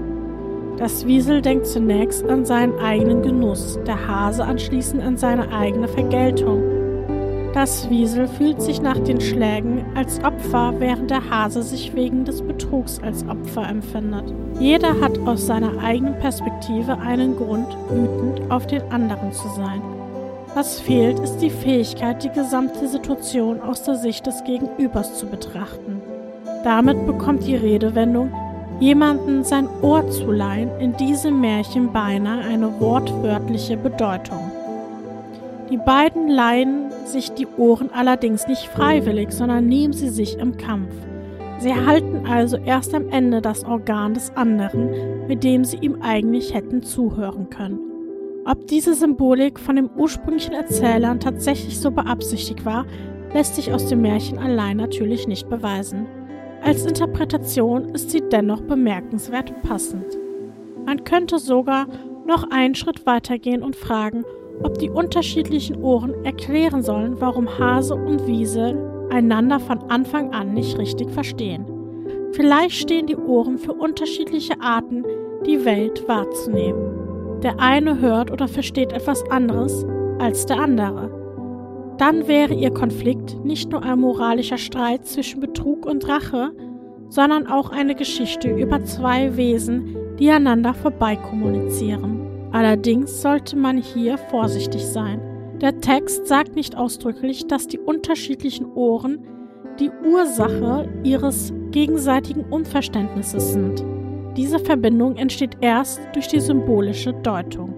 Das Wiesel denkt zunächst an seinen eigenen Genuss, der Hase anschließend an seine eigene Vergeltung. Das Wiesel fühlt sich nach den Schlägen als Opfer, während der Hase sich wegen des Betrugs als Opfer empfindet. Jeder hat aus seiner eigenen Perspektive einen Grund, wütend auf den anderen zu sein. Was fehlt, ist die Fähigkeit, die gesamte Situation aus der Sicht des Gegenübers zu betrachten. Damit bekommt die Redewendung, jemanden sein Ohr zu leihen, in diesem Märchen beinahe eine wortwörtliche Bedeutung. Die beiden leihen sich die Ohren allerdings nicht freiwillig, sondern nehmen sie sich im Kampf. Sie erhalten also erst am Ende das Organ des anderen, mit dem sie ihm eigentlich hätten zuhören können. Ob diese Symbolik von dem ursprünglichen Erzählern tatsächlich so beabsichtigt war, lässt sich aus dem Märchen allein natürlich nicht beweisen. Als Interpretation ist sie dennoch bemerkenswert passend. Man könnte sogar noch einen Schritt weitergehen und fragen, ob die unterschiedlichen Ohren erklären sollen, warum Hase und Wiesel einander von Anfang an nicht richtig verstehen. Vielleicht stehen die Ohren für unterschiedliche Arten, die Welt wahrzunehmen. Der eine hört oder versteht etwas anderes als der andere. Dann wäre ihr Konflikt nicht nur ein moralischer Streit zwischen Betrug und Rache, sondern auch eine Geschichte über zwei Wesen, die einander vorbeikommunizieren. Allerdings sollte man hier vorsichtig sein. Der Text sagt nicht ausdrücklich, dass die unterschiedlichen Ohren die Ursache ihres gegenseitigen Unverständnisses sind. Diese Verbindung entsteht erst durch die symbolische Deutung.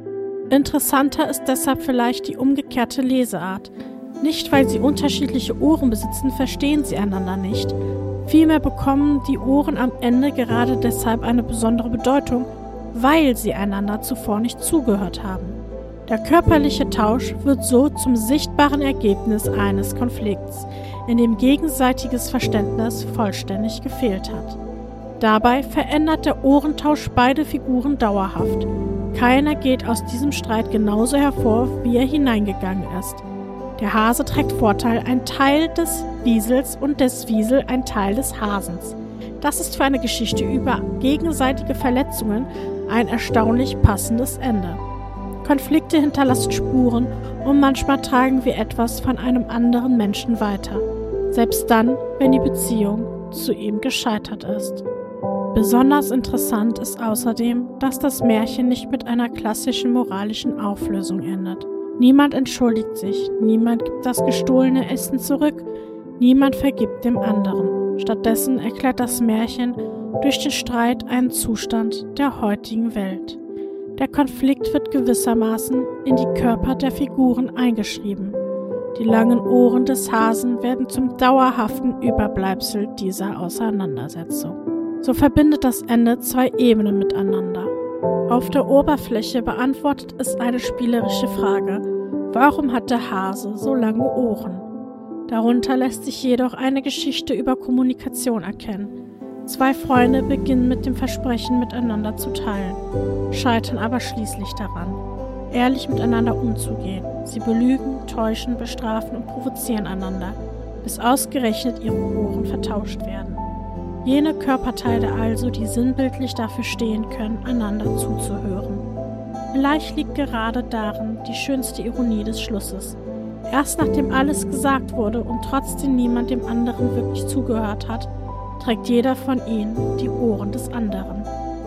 Interessanter ist deshalb vielleicht die umgekehrte Leseart. Nicht, weil sie unterschiedliche Ohren besitzen, verstehen sie einander nicht. Vielmehr bekommen die Ohren am Ende gerade deshalb eine besondere Bedeutung, weil sie einander zuvor nicht zugehört haben. Der körperliche Tausch wird so zum sichtbaren Ergebnis eines Konflikts, in dem gegenseitiges Verständnis vollständig gefehlt hat. Dabei verändert der Ohrentausch beide Figuren dauerhaft. Keiner geht aus diesem Streit genauso hervor, wie er hineingegangen ist. Der Hase trägt Vorteil, ein Teil des Wiesels und des Wiesel ein Teil des Hasens. Das ist für eine Geschichte über gegenseitige Verletzungen ein erstaunlich passendes Ende. Konflikte hinterlassen Spuren und manchmal tragen wir etwas von einem anderen Menschen weiter, selbst dann, wenn die Beziehung zu ihm gescheitert ist. Besonders interessant ist außerdem, dass das Märchen nicht mit einer klassischen moralischen Auflösung endet. Niemand entschuldigt sich, niemand gibt das gestohlene Essen zurück, niemand vergibt dem anderen. Stattdessen erklärt das Märchen durch den Streit einen Zustand der heutigen Welt. Der Konflikt wird gewissermaßen in die Körper der Figuren eingeschrieben. Die langen Ohren des Hasen werden zum dauerhaften Überbleibsel dieser Auseinandersetzung. So verbindet das Ende zwei Ebenen miteinander. Auf der Oberfläche beantwortet es eine spielerische Frage: Warum hat der Hase so lange Ohren? Darunter lässt sich jedoch eine Geschichte über Kommunikation erkennen. Zwei Freunde beginnen mit dem Versprechen, miteinander zu teilen, scheitern aber schließlich daran, ehrlich miteinander umzugehen. Sie belügen, täuschen, bestrafen und provozieren einander, bis ausgerechnet ihre Ohren vertauscht werden. Jene Körperteile also, die sinnbildlich dafür stehen können, einander zuzuhören. Vielleicht liegt gerade darin die schönste Ironie des Schlusses. Erst nachdem alles gesagt wurde und trotzdem niemand dem anderen wirklich zugehört hat, trägt jeder von ihnen die Ohren des anderen.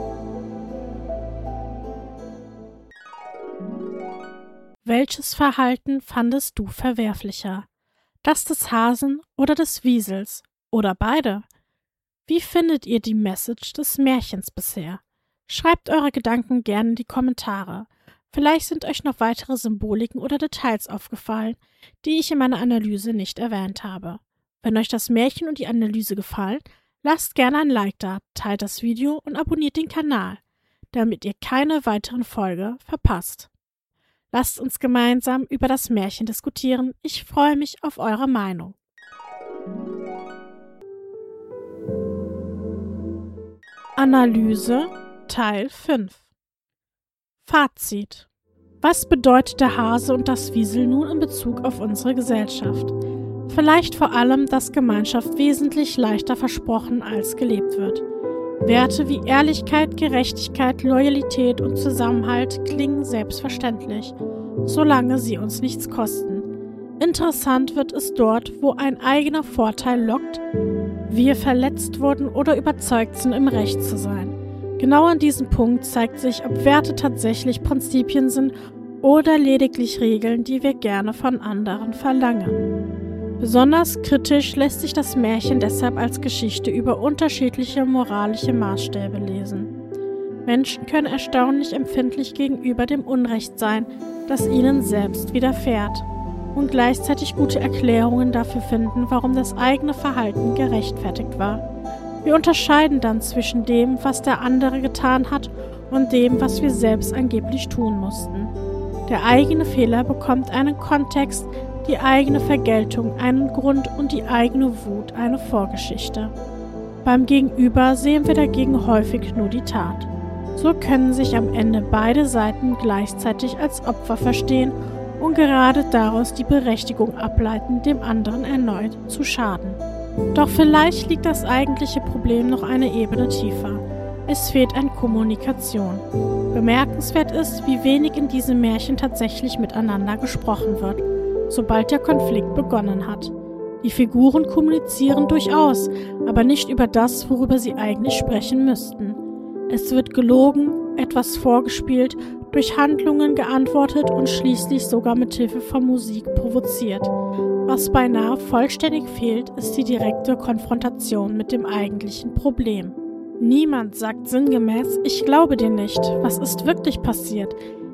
Welches Verhalten fandest du verwerflicher? Das des Hasen oder des Wiesels? Oder beide? Wie findet ihr die Message des Märchens bisher? Schreibt eure Gedanken gerne in die Kommentare. Vielleicht sind euch noch weitere Symboliken oder Details aufgefallen, die ich in meiner Analyse nicht erwähnt habe. Wenn euch das Märchen und die Analyse gefallen, lasst gerne ein Like da, teilt das Video und abonniert den Kanal, damit ihr keine weiteren Folgen verpasst. Lasst uns gemeinsam über das Märchen diskutieren. Ich freue mich auf eure Meinung. Analyse Teil 5. Fazit. Was bedeutet der Hase und das Wiesel nun in Bezug auf unsere Gesellschaft? Vielleicht vor allem, dass Gemeinschaft wesentlich leichter versprochen als gelebt wird. Werte wie Ehrlichkeit, Gerechtigkeit, Loyalität und Zusammenhalt klingen selbstverständlich, solange sie uns nichts kosten. Interessant wird es dort, wo ein eigener Vorteil lockt, wir verletzt wurden oder überzeugt sind, im Recht zu sein. Genau an diesem Punkt zeigt sich, ob Werte tatsächlich Prinzipien sind oder lediglich Regeln, die wir gerne von anderen verlangen. Besonders kritisch lässt sich das Märchen deshalb als Geschichte über unterschiedliche moralische Maßstäbe lesen. Menschen können erstaunlich empfindlich gegenüber dem Unrecht sein, das ihnen selbst widerfährt, und gleichzeitig gute Erklärungen dafür finden, warum das eigene Verhalten gerechtfertigt war. Wir unterscheiden dann zwischen dem, was der andere getan hat, und dem, was wir selbst angeblich tun mussten. Der eigene Fehler bekommt einen Kontext, die eigene Vergeltung einen Grund und die eigene Wut eine Vorgeschichte. Beim Gegenüber sehen wir dagegen häufig nur die Tat. So können sich am Ende beide Seiten gleichzeitig als Opfer verstehen und gerade daraus die Berechtigung ableiten, dem anderen erneut zu schaden. Doch vielleicht liegt das eigentliche Problem noch eine Ebene tiefer. Es fehlt an Kommunikation. Bemerkenswert ist, wie wenig in diesem Märchen tatsächlich miteinander gesprochen wird, sobald der Konflikt begonnen hat. Die Figuren kommunizieren durchaus, aber nicht über das, worüber sie eigentlich sprechen müssten. Es wird gelogen, etwas vorgespielt, durch Handlungen geantwortet und schließlich sogar mit Hilfe von Musik provoziert. Was beinahe vollständig fehlt, ist die direkte Konfrontation mit dem eigentlichen Problem. Niemand sagt sinngemäß: Ich glaube dir nicht, was ist wirklich passiert?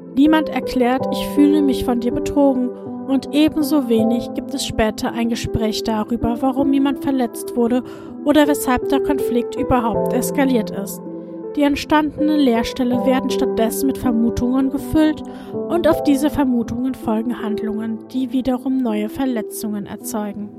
Niemand erklärt, ich fühle mich von dir betrogen, und ebenso wenig gibt es später ein Gespräch darüber, warum jemand verletzt wurde oder weshalb der Konflikt überhaupt eskaliert ist. Die entstandene Leerstelle werden stattdessen mit Vermutungen gefüllt und auf diese Vermutungen folgen Handlungen, die wiederum neue Verletzungen erzeugen.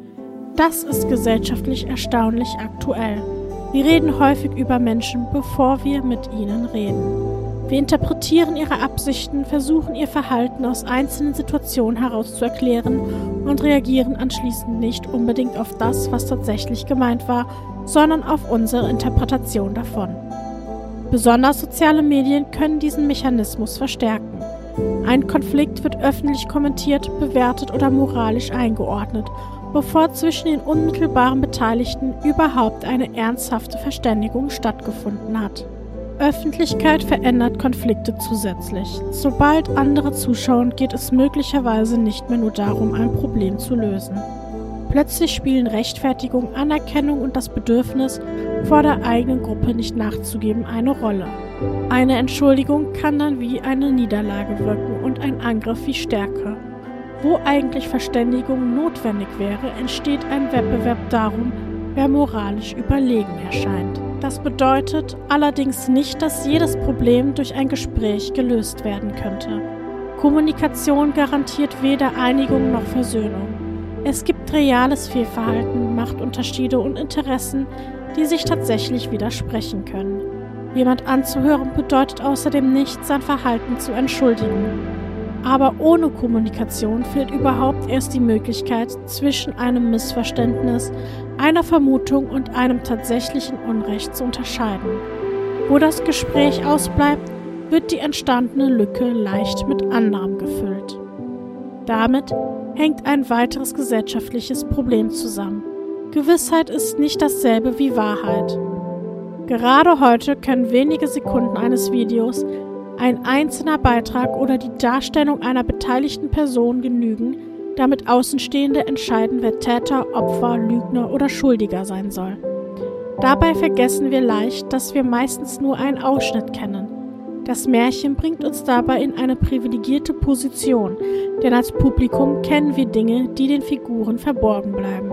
Das ist gesellschaftlich erstaunlich aktuell. Wir reden häufig über Menschen, bevor wir mit ihnen reden. Wir interpretieren ihre Absichten, versuchen ihr Verhalten aus einzelnen Situationen herauszuerklären und reagieren anschließend nicht unbedingt auf das, was tatsächlich gemeint war, sondern auf unsere Interpretation davon. Besonders soziale Medien können diesen Mechanismus verstärken. Ein Konflikt wird öffentlich kommentiert, bewertet oder moralisch eingeordnet, bevor zwischen den unmittelbaren Beteiligten überhaupt eine ernsthafte Verständigung stattgefunden hat. Öffentlichkeit verändert Konflikte zusätzlich. Sobald andere zuschauen, geht es möglicherweise nicht mehr nur darum, ein Problem zu lösen. Plötzlich spielen Rechtfertigung, Anerkennung und das Bedürfnis, vor der eigenen Gruppe nicht nachzugeben, eine Rolle. Eine Entschuldigung kann dann wie eine Niederlage wirken und ein Angriff wie Stärke. Wo eigentlich Verständigung notwendig wäre, entsteht ein Wettbewerb darum, wer moralisch überlegen erscheint. Das bedeutet allerdings nicht, dass jedes Problem durch ein Gespräch gelöst werden könnte. Kommunikation garantiert weder Einigung noch Versöhnung. Es gibt reales Fehlverhalten, Machtunterschiede und Interessen, die sich tatsächlich widersprechen können. Jemand anzuhören bedeutet außerdem nicht, sein Verhalten zu entschuldigen. Aber ohne Kommunikation fehlt überhaupt erst die Möglichkeit, zwischen einem Missverständnis, einer Vermutung und einem tatsächlichen Unrecht zu unterscheiden. Wo das Gespräch ausbleibt, wird die entstandene Lücke leicht mit anderem gefüllt. Damit hängt ein weiteres gesellschaftliches Problem zusammen. Gewissheit ist nicht dasselbe wie Wahrheit. Gerade heute können wenige Sekunden eines Videos, ein einzelner Beitrag oder die Darstellung einer beteiligten Person genügen, damit Außenstehende entscheiden, wer Täter, Opfer, Lügner oder Schuldiger sein soll. Dabei vergessen wir leicht, dass wir meistens nur einen Ausschnitt kennen. Das Märchen bringt uns dabei in eine privilegierte Position, denn als Publikum kennen wir Dinge, die den Figuren verborgen bleiben.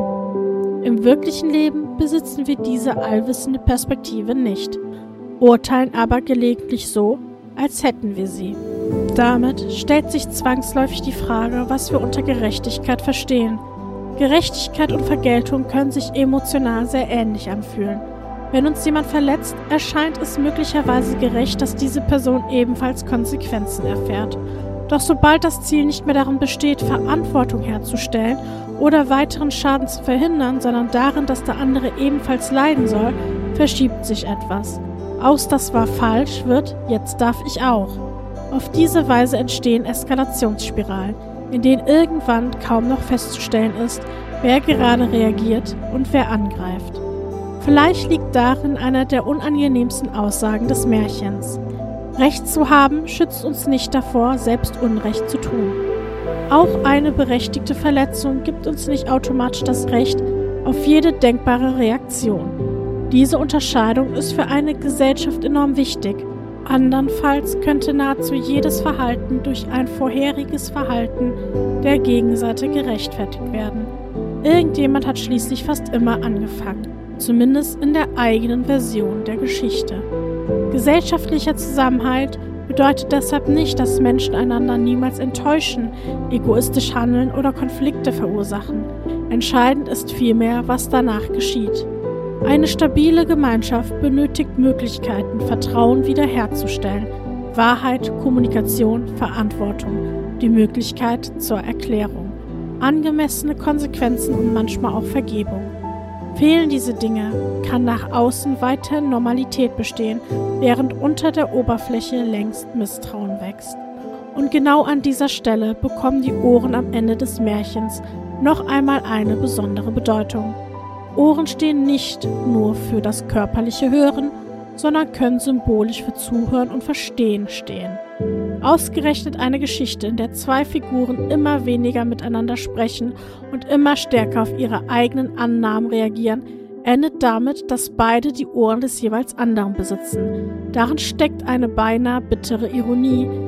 Im wirklichen Leben besitzen wir diese allwissende Perspektive nicht, urteilen aber gelegentlich so, als hätten wir sie. Damit stellt sich zwangsläufig die Frage, was wir unter Gerechtigkeit verstehen. Gerechtigkeit und Vergeltung können sich emotional sehr ähnlich anfühlen. Wenn uns jemand verletzt, erscheint es möglicherweise gerecht, dass diese Person ebenfalls Konsequenzen erfährt. Doch sobald das Ziel nicht mehr darin besteht, Verantwortung herzustellen oder weiteren Schaden zu verhindern, sondern darin, dass der andere ebenfalls leiden soll, verschiebt sich etwas. Aus das war falsch wird, jetzt darf ich auch. Auf diese Weise entstehen Eskalationsspiralen, in denen irgendwann kaum noch festzustellen ist, wer gerade reagiert und wer angreift. Vielleicht liegt darin einer der unangenehmsten Aussagen des Märchens. Recht zu haben schützt uns nicht davor, selbst Unrecht zu tun. Auch eine berechtigte Verletzung gibt uns nicht automatisch das Recht auf jede denkbare Reaktion. Diese Unterscheidung ist für eine Gesellschaft enorm wichtig. Andernfalls könnte nahezu jedes Verhalten durch ein vorheriges Verhalten der Gegenseite gerechtfertigt werden. Irgendjemand hat schließlich fast immer angefangen, zumindest in der eigenen Version der Geschichte. Gesellschaftlicher Zusammenhalt bedeutet deshalb nicht, dass Menschen einander niemals enttäuschen, egoistisch handeln oder Konflikte verursachen. Entscheidend ist vielmehr, was danach geschieht. Eine stabile Gemeinschaft benötigt Möglichkeiten, Vertrauen wiederherzustellen, Wahrheit, Kommunikation, Verantwortung, die Möglichkeit zur Erklärung, angemessene Konsequenzen und manchmal auch Vergebung. Fehlen diese Dinge, kann nach außen weiterhin Normalität bestehen, während unter der Oberfläche längst Misstrauen wächst. Und genau an dieser Stelle bekommen die Ohren am Ende des Märchens noch einmal eine besondere Bedeutung. Ohren stehen nicht nur für das körperliche Hören, sondern können symbolisch für Zuhören und Verstehen stehen. Ausgerechnet eine Geschichte, in der zwei Figuren immer weniger miteinander sprechen und immer stärker auf ihre eigenen Annahmen reagieren, endet damit, dass beide die Ohren des jeweils anderen besitzen. Darin steckt eine beinahe bittere Ironie.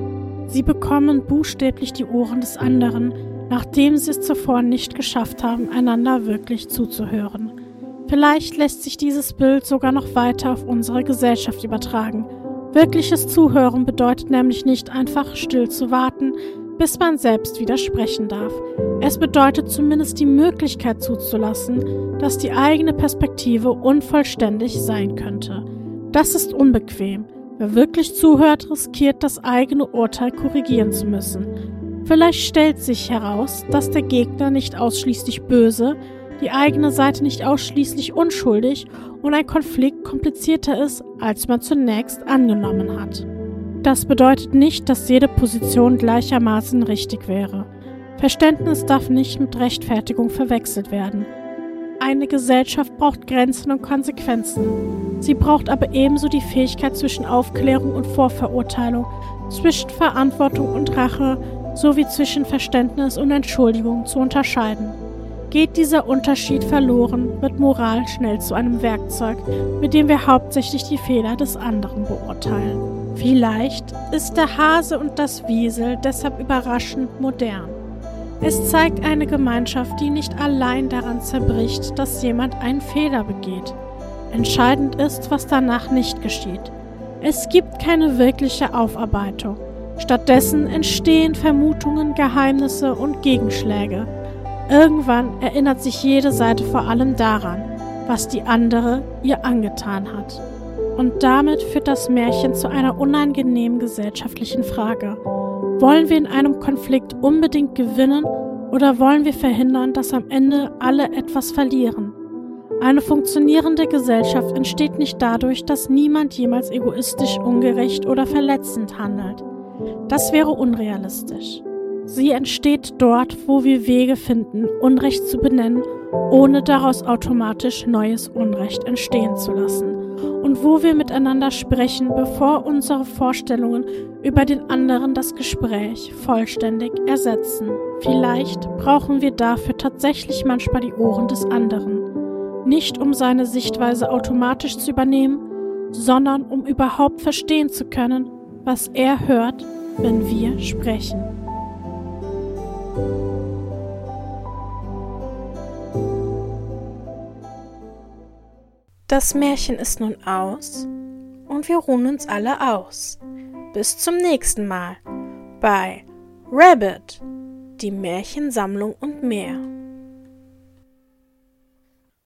Sie bekommen buchstäblich die Ohren des anderen, nachdem sie es zuvor nicht geschafft haben, einander wirklich zuzuhören. Vielleicht lässt sich dieses Bild sogar noch weiter auf unsere Gesellschaft übertragen. Wirkliches Zuhören bedeutet nämlich nicht einfach still zu warten, bis man selbst widersprechen darf. Es bedeutet zumindest die Möglichkeit zuzulassen, dass die eigene Perspektive unvollständig sein könnte. Das ist unbequem. Wer wirklich zuhört, riskiert, das eigene Urteil korrigieren zu müssen. Vielleicht stellt sich heraus, dass der Gegner nicht ausschließlich böse, die eigene Seite nicht ausschließlich unschuldig und ein Konflikt komplizierter ist, als man zunächst angenommen hat. Das bedeutet nicht, dass jede Position gleichermaßen richtig wäre. Verständnis darf nicht mit Rechtfertigung verwechselt werden. Eine Gesellschaft braucht Grenzen und Konsequenzen. Sie braucht aber ebenso die Fähigkeit zwischen Aufklärung und Vorverurteilung, zwischen Verantwortung und Rache sowie zwischen Verständnis und Entschuldigung zu unterscheiden. Geht dieser Unterschied verloren, wird Moral schnell zu einem Werkzeug, mit dem wir hauptsächlich die Fehler des anderen beurteilen. Vielleicht ist der Hase und das Wiesel deshalb überraschend modern. Es zeigt eine Gemeinschaft, die nicht allein daran zerbricht, dass jemand einen Fehler begeht. Entscheidend ist, was danach nicht geschieht. Es gibt keine wirkliche Aufarbeitung. Stattdessen entstehen Vermutungen, Geheimnisse und Gegenschläge. Irgendwann erinnert sich jede Seite vor allem daran, was die andere ihr angetan hat. Und damit führt das Märchen zu einer unangenehmen gesellschaftlichen Frage. Wollen wir in einem Konflikt unbedingt gewinnen oder wollen wir verhindern, dass am Ende alle etwas verlieren? Eine funktionierende Gesellschaft entsteht nicht dadurch, dass niemand jemals egoistisch, ungerecht oder verletzend handelt. Das wäre unrealistisch. Sie entsteht dort, wo wir Wege finden, Unrecht zu benennen, ohne daraus automatisch neues Unrecht entstehen zu lassen. Und wo wir miteinander sprechen, bevor unsere Vorstellungen über den anderen das Gespräch vollständig ersetzen. Vielleicht brauchen wir dafür tatsächlich manchmal die Ohren des anderen. Nicht um seine Sichtweise automatisch zu übernehmen, sondern um überhaupt verstehen zu können, was er hört, wenn wir sprechen. Das Märchen ist nun aus und wir ruhen uns alle aus. Bis zum nächsten Mal bei Rabbit, die Märchensammlung und mehr.